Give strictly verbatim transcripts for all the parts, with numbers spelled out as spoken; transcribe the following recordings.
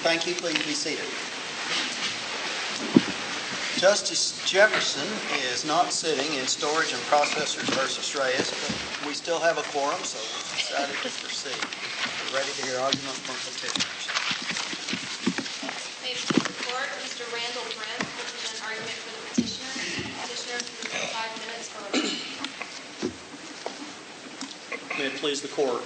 Thank you. Please be seated. Justice Jefferson is not sitting in Storage and Processors versus Reyes, but we still have a quorum, so we've decided to proceed. We're ready to hear argument from petitioners. May it please the Court, Mister Randall Brent will present argument for the petitioner. Petitioner, you have five minutes for rebuttal. May it please the Court.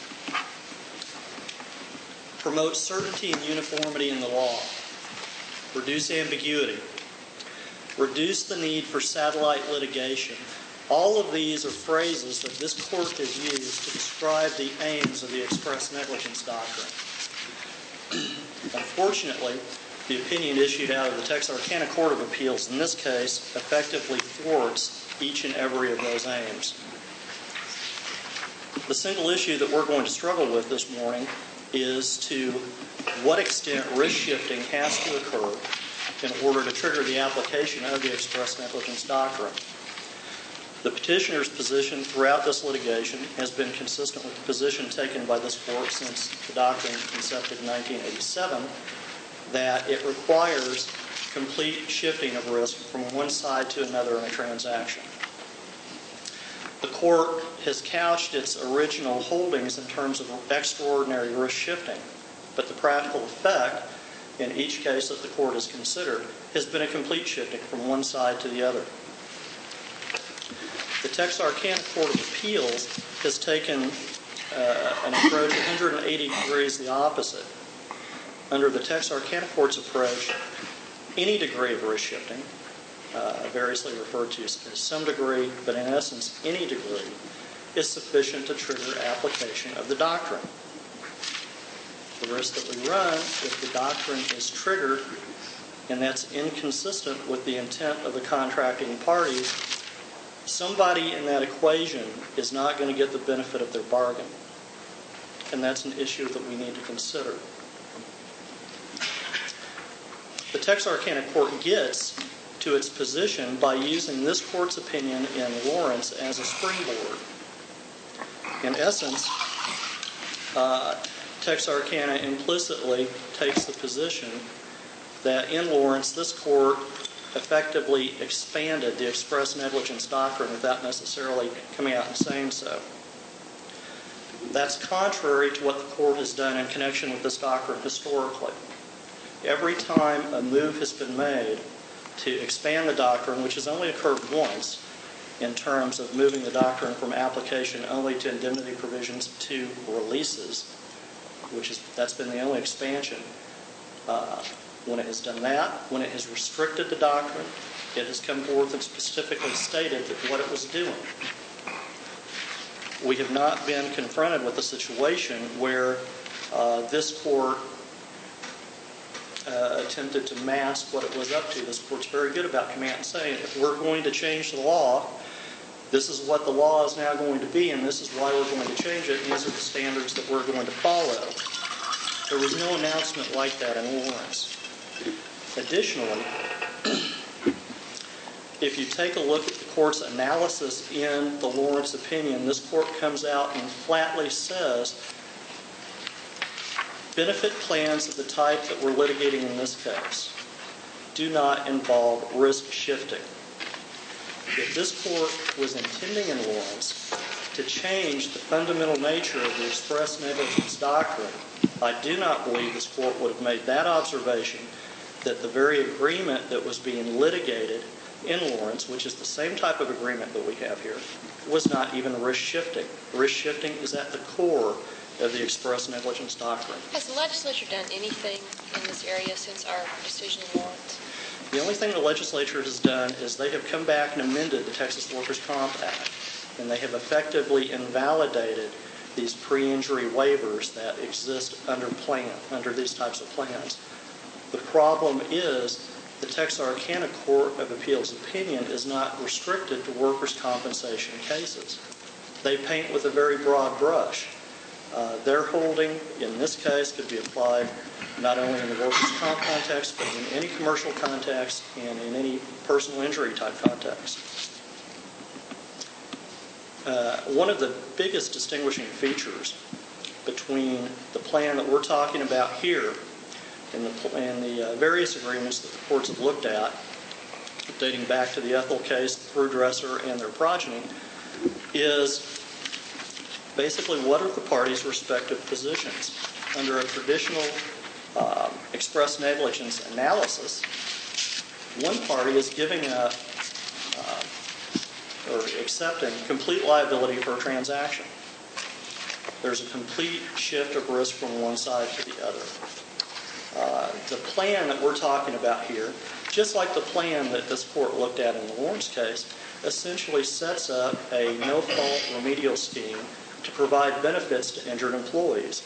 Promote certainty and uniformity in the law. Reduce ambiguity. Reduce the need for satellite litigation. All of these are phrases that this Court has used to describe the aims of the express negligence doctrine. Unfortunately, the opinion issued out of the Texarkana Court of Appeals in this case effectively thwarts each and every of those aims. The single issue that we're going to struggle with this morning is to what extent risk shifting has to occur in order to trigger the application of the express negligence doctrine. The petitioner's position throughout this litigation has been consistent with the position taken by this Court since the doctrine incepted in nineteen eighty-seven, that it requires complete shifting of risk from one side to another in a transaction. The Court has couched its original holdings in terms of extraordinary risk shifting, but the practical effect in each case that the Court has considered has been a complete shifting from one side to the other. The Texarkana Court of Appeals has taken uh, an approach one hundred eighty degrees the opposite. Under the Texarkana Court's approach, any degree of risk shifting, uh, variously referred to as some degree, but in essence any degree, is sufficient to trigger application of the doctrine. The risk that we run if the doctrine is triggered, and that's inconsistent with the intent of the contracting parties, somebody in that equation is not going to get the benefit of their bargain. And that's an issue that we need to consider. The Texarkana Court gets to its position by using this Court's opinion in Lawrence as a springboard. In essence, uh, Texarkana implicitly takes the position that in Lawrence, this Court effectively expanded the express negligence doctrine without necessarily coming out and saying so. That's contrary to what the Court has done in connection with this doctrine historically. Every time a move has been made to expand the doctrine, which has only occurred once, in terms of moving the doctrine from application only to indemnity provisions to releases, which is that's been the only expansion. Uh, when it has done that, when it has restricted the doctrine, it has come forth and specifically stated that what it was doing. We have not been confronted with a situation where uh, this Court uh, attempted to mask what it was up to. This Court's very good about coming out and saying, if we're going to change the law, this is what the law is now going to be, and this is why we're going to change it, and these are the standards that we're going to follow. There was no announcement like that in Lawrence. Additionally, if you take a look at the Court's analysis in the Lawrence opinion, this Court comes out and flatly says, benefit plans of the type that we're litigating in this case do not involve risk shifting. If this Court was intending in Lawrence to change the fundamental nature of the express negligence doctrine, I do not believe this Court would have made that observation that the very agreement that was being litigated in Lawrence, which is the same type of agreement that we have here, was not even risk shifting. Risk shifting is at the core of the express negligence doctrine. Has the legislature done anything in this area since our decision in Lawrence? The only thing the legislature has done is they have come back and amended the Texas Workers' Comp Act, and they have effectively invalidated these pre-injury waivers that exist under plan, under these types of plans. The problem is the Texarkana Court of Appeals opinion is not restricted to workers' compensation cases. They paint with a very broad brush. Uh, their holding, in this case, could be applied not only in the workers' comp context, but in any commercial context and in any personal injury type context. Uh, one of the biggest distinguishing features between the plan that we're talking about here in the, in the uh, various agreements that the courts have looked at, dating back to the Ethel case through Dresser and their progeny, is basically what are the parties' respective positions. Under a traditional uh, express negligence analysis, one party is giving a uh, or accepting complete liability for a transaction. There's a complete shift of risk from one side to the other. Uh, the plan that we're talking about here, just like the plan that this court looked at in the Lawrence case, essentially sets up a no-fault remedial scheme to provide benefits to injured employees.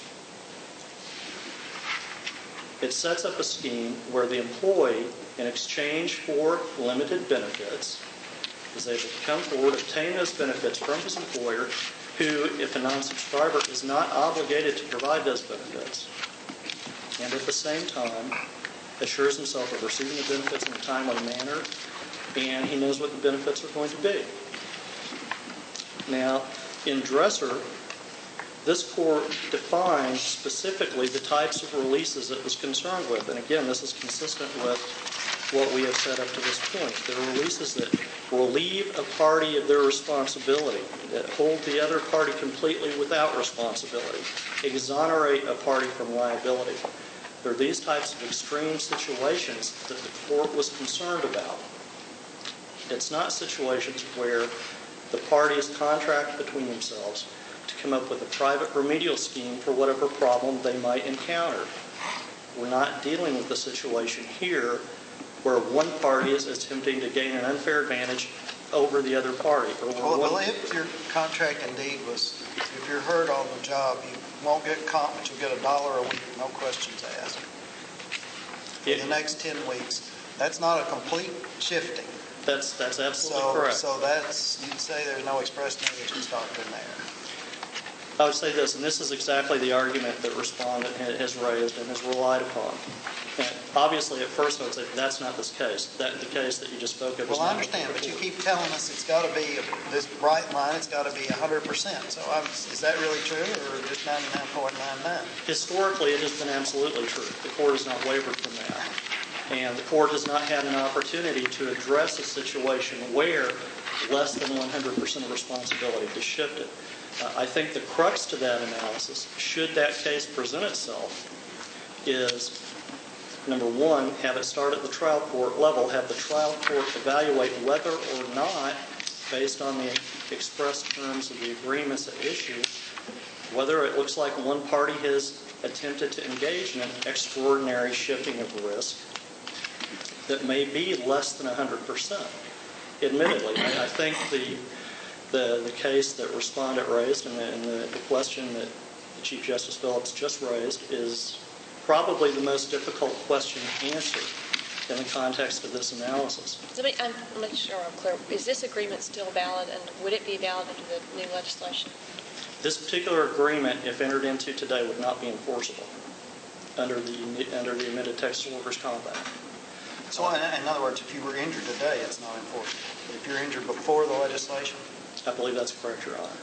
It sets up a scheme where the employee, in exchange for limited benefits, is able to come forward, obtain those benefits from his employer, who, if a non-subscriber, is not obligated to provide those benefits, and at the same time assures himself of receiving the benefits in a timely manner, and he knows what the benefits are going to be. Now, in Dresser, this court defined specifically the types of releases it was concerned with, and again, this is consistent with what we have said up to this point. There are releases that relieve a party of their responsibility, that hold the other party completely without responsibility, exonerate a party from liability. There are these types of extreme situations that the court was concerned about. It's not situations where the parties contract between themselves to come up with a private remedial scheme for whatever problem they might encounter. We're not dealing with the situation here where one party is attempting to gain an unfair advantage over the other party. Or Well, one, well, if your contract indeed was, if you're hurt on the job, you won't get comp, but you'll get a dollar a week, no questions asked. For Yeah. the next ten weeks, that's not a complete shifting. That's that's absolutely So, correct. so that's, you'd say there's no express negligence doctrine there. I would say this, and this is exactly the argument that respondent ha- has raised and has relied upon. And obviously, at first, I would say that's not this case. That the case that you just spoke of. is Well, I not understand, but you applicable. keep telling us it's got to be, this bright line, it's got to be one hundred percent. So I'm, is that really true, or just ninety-nine point nine nine? Historically, it has been absolutely true. The court has not wavered from that. And the court has not had an opportunity to address a situation where less than one hundred percent of responsibility is shifted. Uh, I think the crux to that analysis, should that case present itself, is, number one, have it start at the trial court level, have the trial court evaluate whether or not, based on the express terms of the agreements at issue, whether it looks like one party has attempted to engage in an extraordinary shifting of risk that may be less than one hundred percent. Admittedly, I, I think the, the the case that respondent raised and the, and the, the question that Chief Justice Phillips just raised is probably the most difficult question to answer in the context of this analysis. Let me, I'm not sure I'm clear. Is this agreement still valid, and would it be valid under the new legislation? This particular agreement, if entered into today, would not be enforceable under the under the amended Texas Workers' Comp Act. So in, in other words, if you were injured today, it's not enforceable. If you're injured before the legislation, I believe that's correct, Your Honor.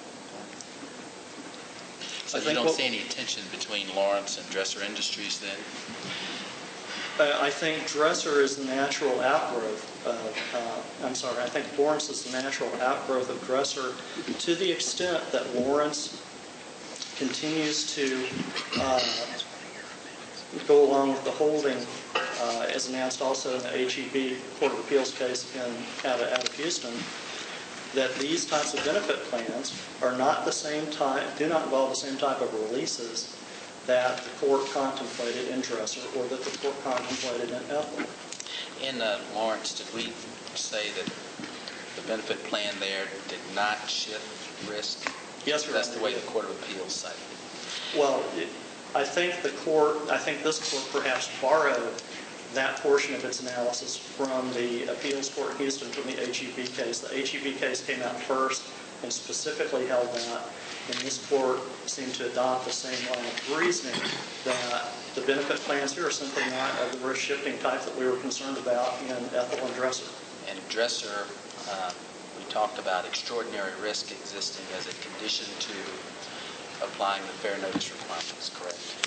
So I you think don't what- see any tension between Lawrence and Dresser Industries then? Uh, I think Dresser is the natural outgrowth of, uh, I'm sorry, I think Lawrence is the natural outgrowth of Dresser to the extent that Lawrence continues to uh, go along with the holding, uh, as announced also in the H E B Court of Appeals case in, out, of, out of Houston, that these types of benefit plans are not the same type, do not involve the same type of releases that the court contemplated in Dresser or that the court contemplated in Ethel. In uh, Lawrence, did we say that the benefit plan there did not shift risk? Yes, Your That's Honor, the way it the did. Court of Appeals cited it. Well, it, I think the court, I think this court perhaps borrowed that portion of its analysis from the appeals court in Houston from the H E B case. The H E B case came out first and specifically held that, and this court seemed to adopt the same line of reasoning that the benefit plans here are simply not of the risk shifting type that we were concerned about in Ethel and Dresser. And Dresser, uh, we talked about extraordinary risk existing as a condition to applying the fair notice requirements, correct?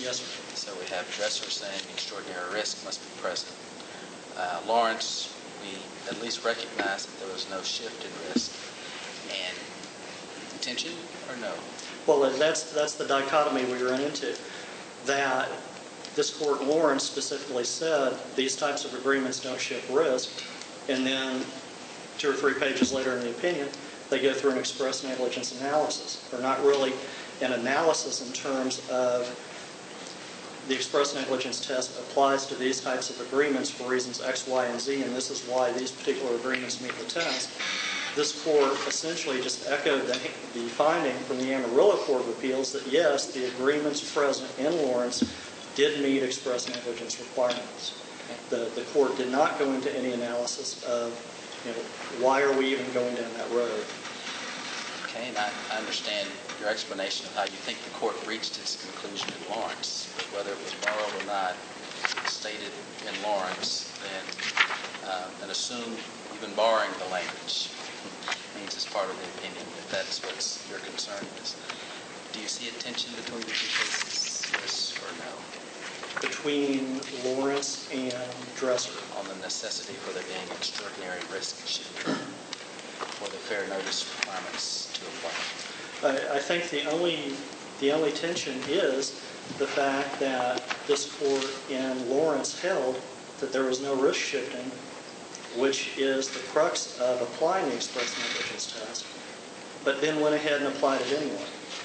Yes, sir. So we have Dresser saying extraordinary risk must be present. Uh, Lawrence, we at least recognize that there was no shift in risk. And intention or no? Well, that's, that's the dichotomy we run into. That this court, Lawrence, specifically said these types of agreements don't shift risk. And then two or three pages later in the opinion, they go through an express negligence analysis. They're not really an analysis in terms of the express negligence test applies to these types of agreements for reasons X, Y, and Z, and this is why these particular agreements meet the test. This court essentially just echoed the, the finding from the Amarillo Court of Appeals that, yes, the agreements present in Lawrence did meet express negligence requirements. The, the court did not go into any analysis of, you know, why are we even going down that road. Okay, and I, I understand your explanation of how you think the court reached its conclusion in Lawrence, but whether it was moral or not stated in Lawrence, then uh, and assume even barring the language means it's part of the opinion, if that's what your concern is. Do you see a tension between the two cases, yes or no? Between Lawrence and Dresser. On the necessity for there being extraordinary risk shifting for the fair notice requirements to apply? I, I think the only the only tension is the fact that this court in Lawrence held that there was no risk shifting, which is the crux of applying the express negligence test, but then went ahead and applied it anyway.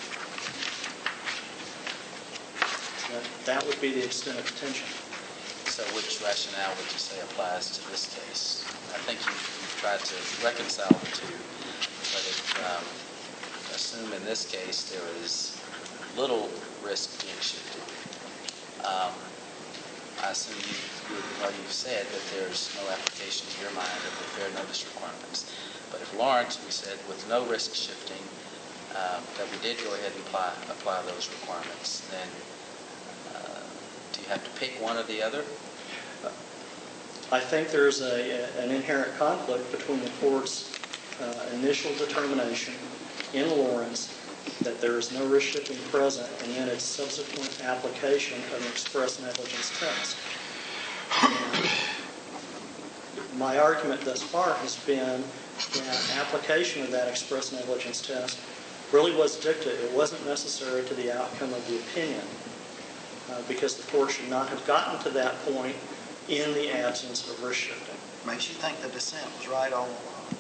That, that would be the extent of the tension. So which rationale would you say applies to this case? I think you, you've tried to reconcile the two, but if, um, assume in this case there is little risk being shifted. Um, I assume you, you, well, you've said that there's no application in your mind of the fair notice requirements. But if Lawrence, we said, with no risk shifting, um, that we did go ahead and apply, apply those requirements, then uh, do you have to pick one or the other? I think there's a, an inherent conflict between the court's uh, initial determination in Lawrence that there is no risk shifting present and then its subsequent application of an express negligence test. And my argument thus far has been that application of that express negligence test really was dicta. It wasn't necessary to the outcome of the opinion uh, because the court should not have gotten to that point in the absence of risk shifting. Makes you think the dissent was right all along.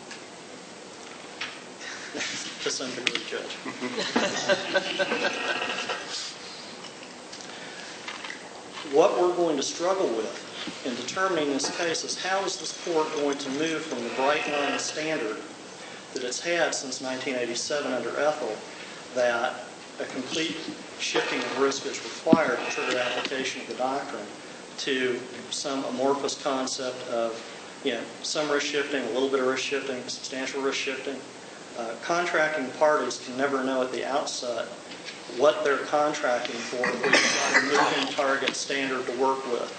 To some degree, Judge. What we're going to struggle with in determining this case is how is this court going to move from the bright line standard that it's had since nineteen eighty-seven under Ethel, that a complete shifting of risk is required to trigger application of the doctrine, to some amorphous concept of, you know, some risk shifting, a little bit of risk shifting, substantial risk shifting. Uh, contracting parties can never know at the outset what they're contracting for if we decide a moving target standard to work with.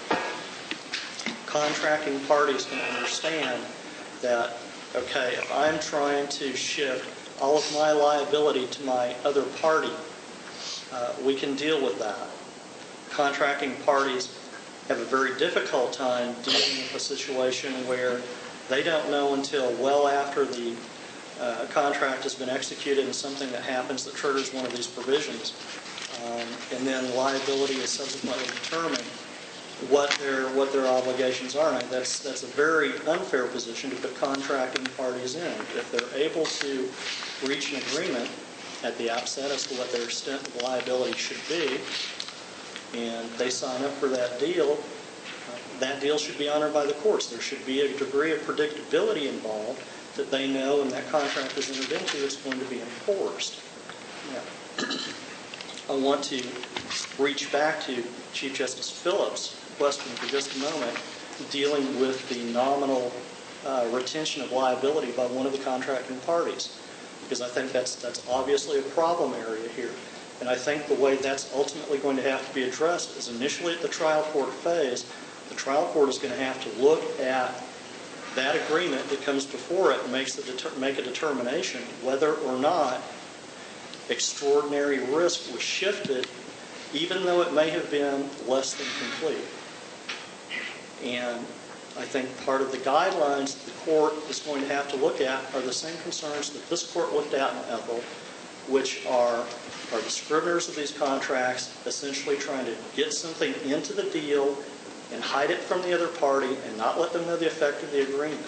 Contracting parties can understand that, okay, if I'm trying to shift all of my liability to my other party, uh, we can deal with that. Contracting parties have a very difficult time dealing with a situation where they don't know until well after the uh, contract has been executed and something that happens that triggers one of these provisions, um, and then liability is subsequently determined what their what their obligations are. And that's that's a very unfair position to put contracting parties in. If they're able to reach an agreement at the outset as to what their extent of liability should be, and they sign up for that deal, uh, that deal should be honored by the courts. There should be a degree of predictability involved that they know and that contract is entered into is going to be enforced. Now, I want to reach back to Chief Justice Phillips' question for just a moment, dealing with the nominal uh, retention of liability by one of the contracting parties, because I think that's that's obviously a problem area here. And I think the way that's ultimately going to have to be addressed is initially at the trial court phase, the trial court is going to have to look at that agreement that comes before it and makes the deter- make a determination whether or not extraordinary risk was shifted even though it may have been less than complete. And I think part of the guidelines that the court is going to have to look at are the same concerns that this court looked at in Ethel, which are, are the scriveners of these contracts essentially trying to get something into the deal and hide it from the other party and not let them know the effect of the agreement.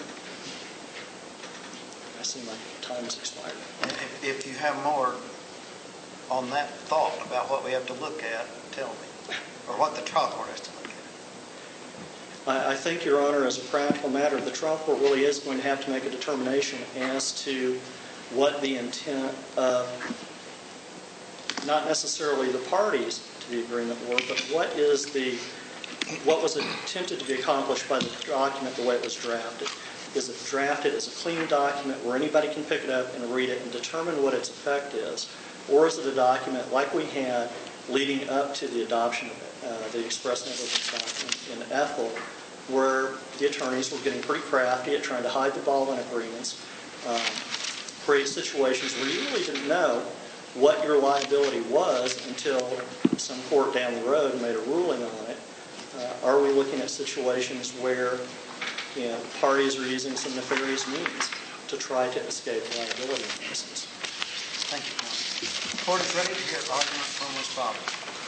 I see my time has expired. If, if you have more on that thought about what we have to look at, tell me, or what the trial court has to look at. I, I think, Your Honor, as a practical matter, the trial court really is going to have to make a determination as to what the intent of not necessarily the parties to the agreement were, but what is the what was attempted to be accomplished by the document the way it was drafted. Is it drafted as a clean document where anybody can pick it up and read it and determine what its effect is? Or is it a document like we had leading up to the adoption of uh, the express negligence document in Ethel, where the attorneys were getting pretty crafty at trying to hide the ball in agreements, um, create situations where you really didn't know what your liability was until some court down the road made a ruling on it. Uh, are we looking at situations where, you know, parties are using some nefarious means to try to escape liability in essence? Thank you, counsel. The court is ready to hear argument from Miz Bobby.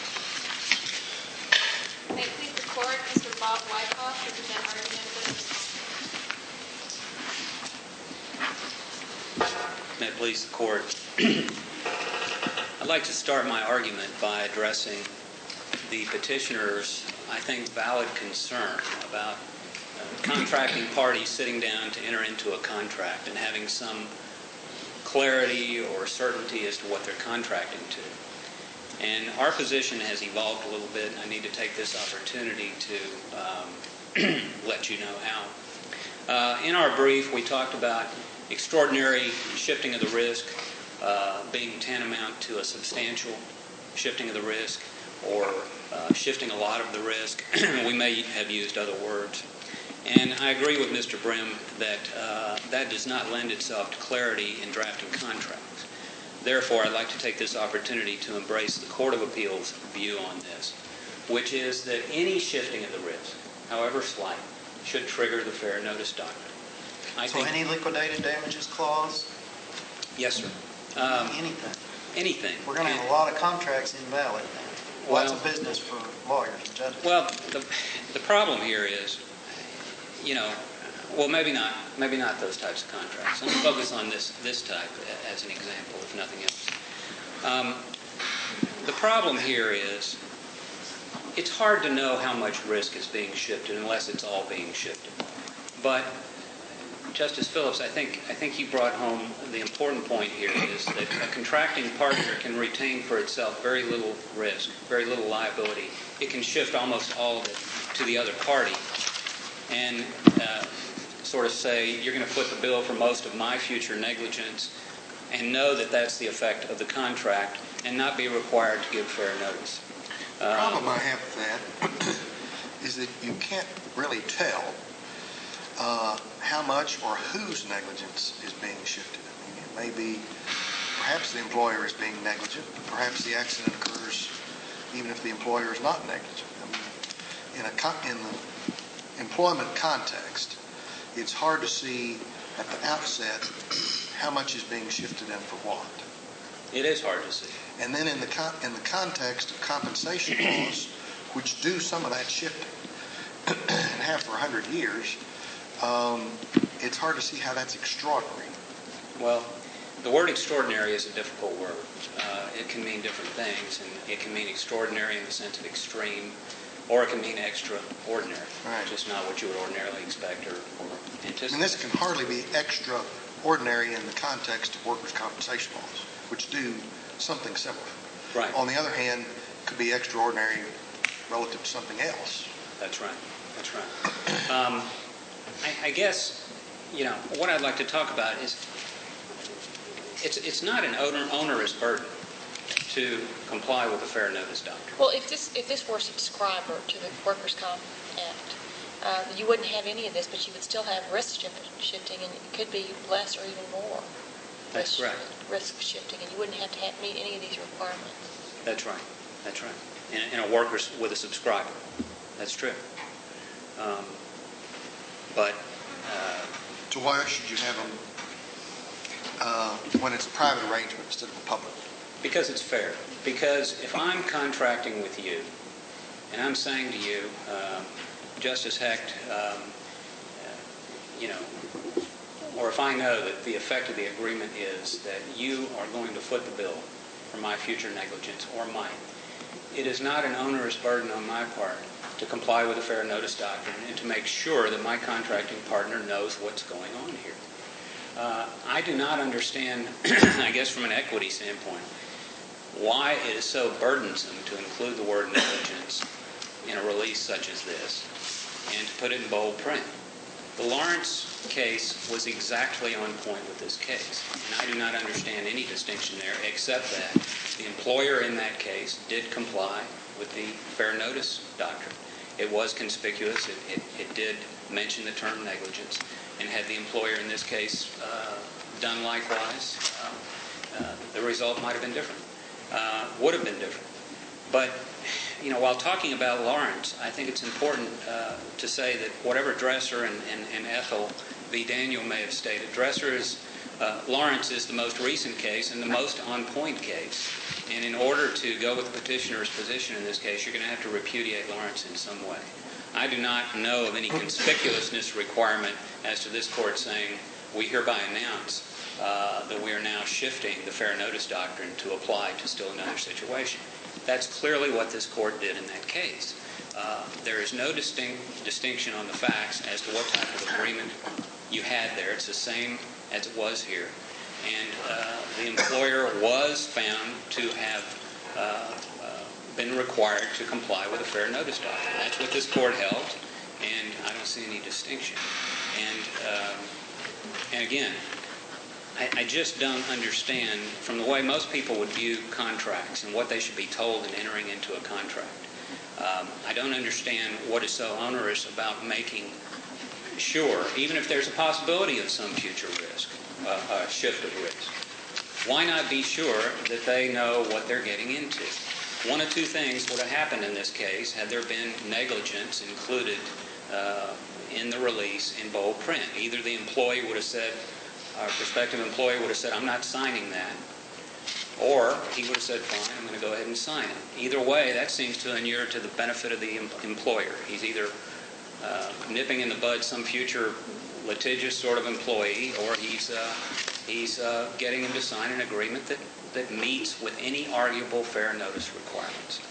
May it please the court, Mister Bob Wyckoff, to present argument for May it please the court. I'd like to start my argument by addressing the petitioner's, I think, valid concern about uh, contracting parties sitting down to enter into a contract and having some clarity or certainty as to what they're contracting to. And our position has evolved a little bit, and I need to take this opportunity to um, let you know how. Uh, in our brief, we talked about extraordinary shifting of the risk uh, being tantamount to a substantial shifting of the risk, or uh, shifting a lot of the risk. We may have used other words. And I agree with Mister Brim that uh, that does not lend itself to clarity in drafting contracts. Therefore, I'd like to take this opportunity to embrace the Court of Appeals' view on this, which is that any shifting of the risk, however slight, should trigger the fair notice doctrine. I So think, any liquidated damages clause? yes, sir. Um, Anything? anything. We're going to have a lot of contracts invalid now. Lots of business for lawyers and judges. Well, the, the problem here is, you know, well, maybe not, maybe not those types of contracts. Let me focus on this, this type as an example, if nothing else. Um, the problem here is, it's hard to know how much risk is being shifted unless it's all being shifted. But Justice Phillips, I think I think you brought home the important point here is that a contracting partner can retain for itself very little risk, very little liability. It can shift almost all of it to the other party and uh, sort of say, you're going to foot the bill for most of my future negligence, and know that that's the effect of the contract and not be required to give fair notice. The problem I have with that is that you can't really tell uh, how much or whose negligence is being shifted. I mean, it may be perhaps the employer is being negligent, perhaps the accident occurs even if the employer is not negligent. I mean, in a con- in the employment context, it's hard to see at the outset how much is being shifted and for what. It is hard to see. And then in the con- in the context of compensation laws, which do some of that shifting and have for one hundred years, um, it's hard to see how that's extraordinary. Well, the word extraordinary is a difficult word. Uh, it can mean different things, and it can mean extraordinary in the sense of extreme, or it can mean extraordinary, Right. just not what you would ordinarily expect or, or anticipate. And this can hardly be extraordinary in the context of workers' compensation laws, which do something similar. Right. On the other hand, it could be extraordinary relative to something else. That's right. That's right. Um, I, I guess, you know, what I'd like to talk about is it's it's not an owner, onerous burden to comply with the fair notice doctrine. Well, if this if this were a subscriber to the Workers' Comp Act, uh, you wouldn't have any of this, but you would still have risk shifting, and it could be less or even more. That's risk, right. Risk shifting, and you wouldn't have to have, meet any of these requirements. That's right. That's right. in, in a workers with a subscriber. That's true. Um, but uh, So why should you have them uh, when it's a private arrangement instead of a public? because it's fair. Because if I'm contracting with you, and I'm saying to you, um, Justice Hecht, um, uh, you know, or if I know that the effect of the agreement is that you are going to foot the bill for my future negligence or mine, it is not an onerous burden on my part to comply with the fair notice doctrine and to make sure that my contracting partner knows what's going on here. Uh, I do not understand, I guess from an equity standpoint, why it is so burdensome to include the word negligence in a release such as this and to put it in bold print. The Lawrence case was exactly on point with this case, and I do not understand any distinction there except that the employer in that case did comply with the fair notice doctrine. It was conspicuous. It, it, it did mention the term negligence, and had the employer in this case uh, done likewise, uh, uh, the result might have been different, uh, would have been different. But, you know, while talking about Lawrence, I think it's important uh, to say that whatever Dresser and, and, and Ethel v. Daniel may have stated, Dresser is, uh, Lawrence is the most recent case and the most on-point case. And in order to go with the petitioner's position in this case, you're going to have to repudiate Lawrence in some way. I do not know of any conspicuousness requirement as to this court saying, we hereby announce uh, that we are now shifting the fair notice doctrine to apply to still another situation. That's clearly what this court did in that case. Uh, there is no distinct distinction on the facts as to what type of agreement you had there. It's the same as it was here. And uh, the employer was found to have uh, uh, been required to comply with a fair notice doctrine. That's what this court held, and I don't see any distinction. And, um, and again, I, I just don't understand, from the way most people would view contracts and what they should be told in entering into a contract, um, I don't understand what is so onerous about making sure, even if there's a possibility of some future risk, uh, a shift of risk, why not be sure that they know what they're getting into? One of two things would have happened in this case had there been negligence included uh, in the release in bold print. Either the employee would have said, our prospective employee would have said, I'm not signing that. Or he would have said, fine, I'm going to go ahead and sign it. Either way, that seems to inure to the benefit of the em- employer. He's either uh, nipping in the bud some future litigious sort of employee, or he's uh, he's uh, getting him to sign an agreement that, that meets with any arguable fair notice requirements.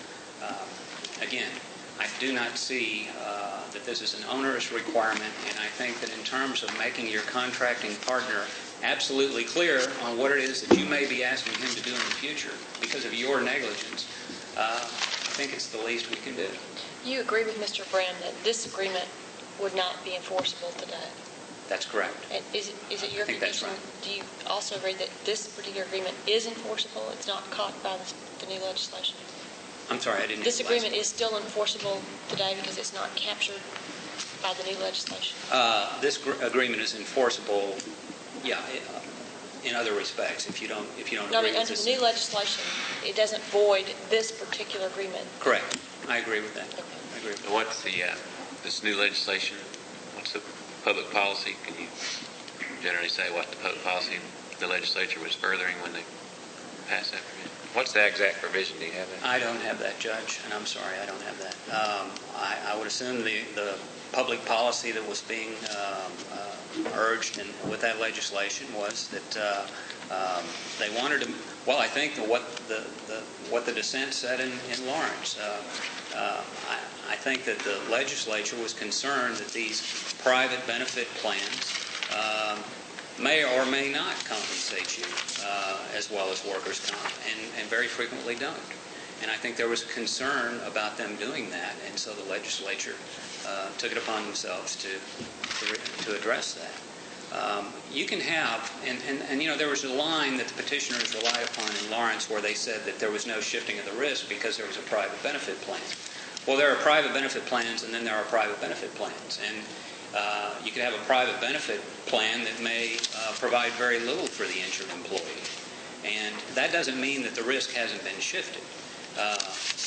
Uh, again, I do not see uh, that this is an onerous requirement, and I think that in terms of making your contracting partner absolutely clear on what it is that you may be asking him to do in the future because of your negligence, uh, I think it's the least we can do. You agree with Mister Brand that this agreement would not be enforceable today? That's correct. And is it, is it your I think that's conviction? right. Do you also agree that this particular agreement is enforceable? It's not caught by the, the new legislation? I'm sorry, I didn't. This hear the last agreement is still enforceable today because it's not captured by the new legislation? Uh, this gr- agreement is enforceable, yeah, uh, in other respects. If you don't, if you don't No, I agree mean, with under this, the new legislation, it doesn't void this particular agreement. correct. I agree with that. Okay. I agree. With that. What's the, uh, this new legislation, what's the public policy? Can you generally say what the public policy the legislature was furthering when they passed that provision? What's the exact provision? Do you have that? I don't have that, Judge, and I'm sorry, I don't have that. Um, I, I would assume the, the public policy that was being um, uh, urged in, with that legislation was that uh, um, they wanted to. Well, I think that what the, the what the dissent said in, in Lawrence. Uh, uh, I, I think that the legislature was concerned that these private benefit plans um, may or may not compensate you uh, as well as workers' comp, and, and very frequently don't. And I think there was concern about them doing that, and so the legislature uh, took it upon themselves to to, to address that. Um, you can have, and, and, and you know, there was a line that the petitioners relied upon in Lawrence where they said that there was no shifting of the risk because there was a private benefit plan. Well, there are private benefit plans, and then there are private benefit plans, and Uh, you could have a private benefit plan that may uh, provide very little for the injured employee. And that doesn't mean that the risk hasn't been shifted. Uh,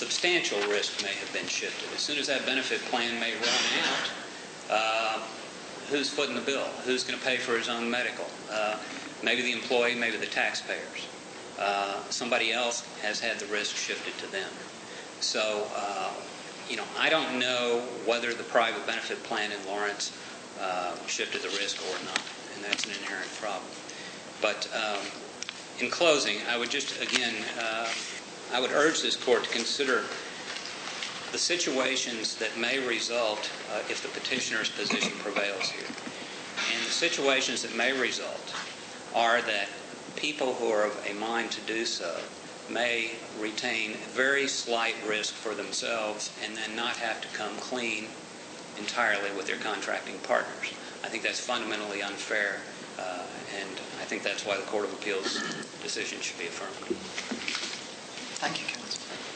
substantial risk may have been shifted. As soon as that benefit plan may run out, uh, who's footing the bill? Who's going to pay for his own medical? Uh, maybe the employee, maybe the taxpayers. Uh, somebody else has had the risk shifted to them. So, uh, you know, I don't know whether the private benefit plan in Lawrence uh, shifted the risk or not, and that's an inherent problem. But um, in closing, I would just, again, uh, I would urge this court to consider the situations that may result uh, if the petitioner's position prevails here. And the situations that may result are that people who are of a mind to do so may retain very slight risk for themselves and then not have to come clean entirely with their contracting partners. I think that's fundamentally unfair, uh, and I think that's why the Court of Appeals decision should be affirmed. Thank you, counsel.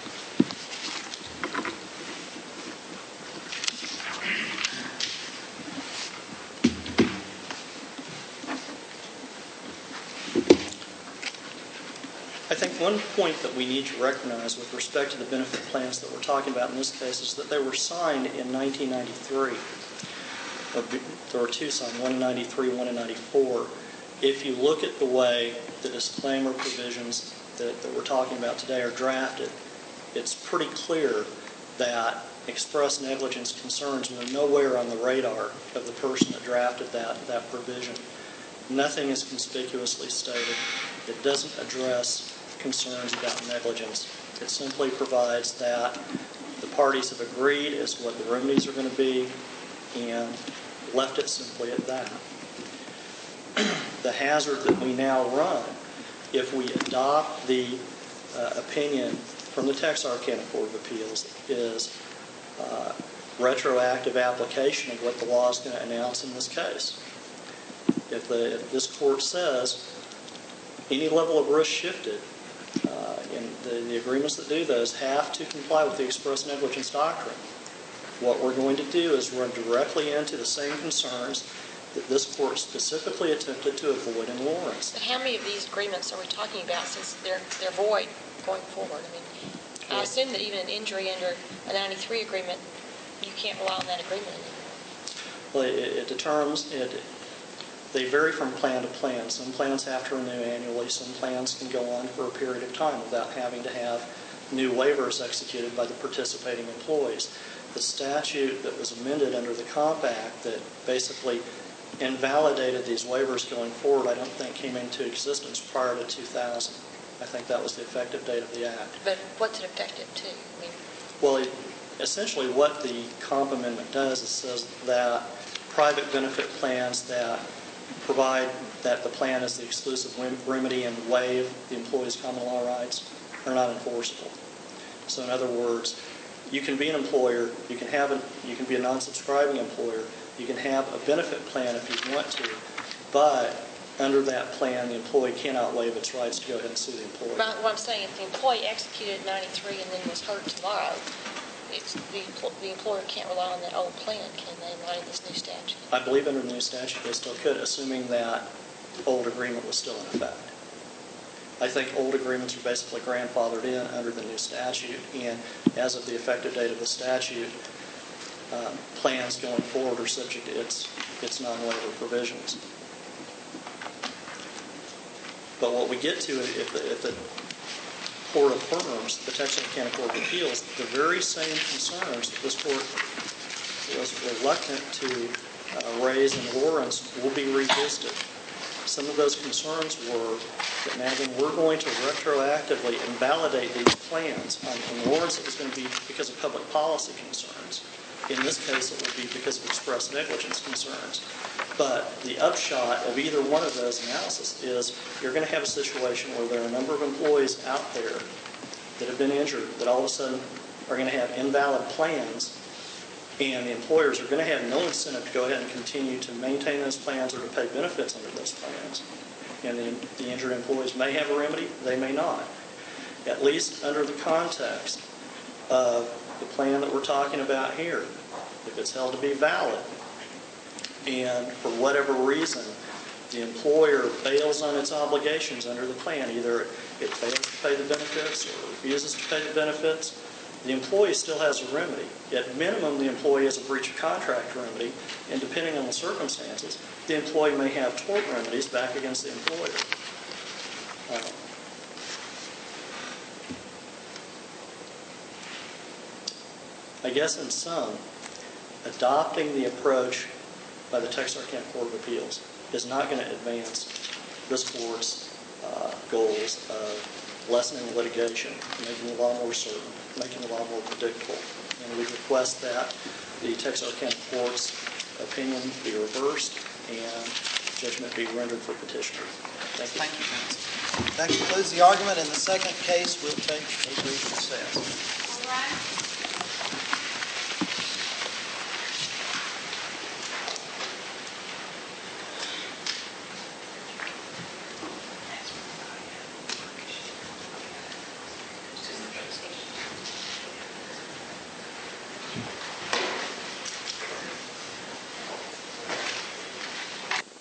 I think one point that we need to recognize with respect to the benefit plans that we're talking about in this case is that they were signed in nineteen ninety-three. There were two signed, one in ninety-three, one in ninety-four. If you look at the way the disclaimer provisions that, that we're talking about today are drafted, it's pretty clear that express negligence concerns were nowhere on the radar of the person that drafted that, that provision. Nothing is conspicuously stated. It doesn't address concerns about negligence. It simply provides that the parties have agreed as to what the remedies are going to be and left it simply at that. The hazard that we now run, if we adopt the uh, opinion from the Texarkana Court of Appeals, is uh, retroactive application of what the law is going to announce in this case. If, the, if this court says any level of risk shifted, uh, and the, the agreements that do those have to comply with the express negligence doctrine, what we're going to do is run directly into the same concerns that this court specifically attempted to avoid in Lawrence. But how many of these agreements are we talking about since they're they're void going forward? I mean, I assume that even an injury under a ninety-three agreement, you can't rely on that agreement anymore. Well, it, it determines, it, they vary from plan to plan. Some plans have to renew annually. Some plans can go on for a period of time without having to have new waivers executed by the participating employees. The statute that was amended under the Comp Act that basically invalidated these waivers going forward, I don't think came into existence prior to two thousand. I think that was the effective date of the Act. But what's it effective to? I mean, well, it, essentially what the Comp Amendment does is says that private benefit plans that provide that the plan is the exclusive remedy and waive the employee's common law rights are not enforceable. So in other words, you can be an employer, you can have a, you can be a non-subscribing employer, you can have a benefit plan if you want to, but under that plan, the employee cannot waive its rights to go ahead and sue the employee. but what I'm saying, if the employee executed at ninety-three and then was hurt tomorrow, it's the, the employer can't rely on that old plan, can they, in light of this new statute? I believe under the new statute they still could, assuming that old agreement was still in effect. I think old agreements are basically grandfathered in under the new statute, and as of the effective date of the statute, um, plans going forward are subject to its, its non-waiver provisions. But what we get to, if the, if the Court affirms, the Texarkana Court of Appeals, the very same concerns that this Court was reluctant to uh, raise in Lawrence will be revisited. Some of those concerns were that now then we're going to retroactively invalidate these plans. Um, in Lawrence, it was going to be because of public policy concerns. In this case, it would be because of express negligence concerns. But the upshot of either one of those analysis is you're going to have a situation where there are a number of employees out there that have been injured that all of a sudden are going to have invalid plans, and the employers are going to have no incentive to go ahead and continue to maintain those plans or to pay benefits under those plans. And the, the injured employees may have a remedy, they may not. At least under the context of the plan that we're talking about here, if it's held to be valid, and for whatever reason the employer bails on its obligations under the plan, either it fails to pay the benefits or refuses to pay the benefits, the employee still has a remedy. At minimum, the employee has a breach of contract remedy, and depending on the circumstances, the employee may have tort remedies back against the employer. Uh, I guess in sum, adopting the approach by the Texarkana Court of Appeals is not going to advance this court's uh, goals of lessening litigation, making the law more certain, making the law more predictable. And we request that the Texarkana Court's opinion be reversed and judgment be rendered for petitioner. Thank you. Thank you, counsel. That concludes the argument. In the second case, we'll take a brief recess. All rise.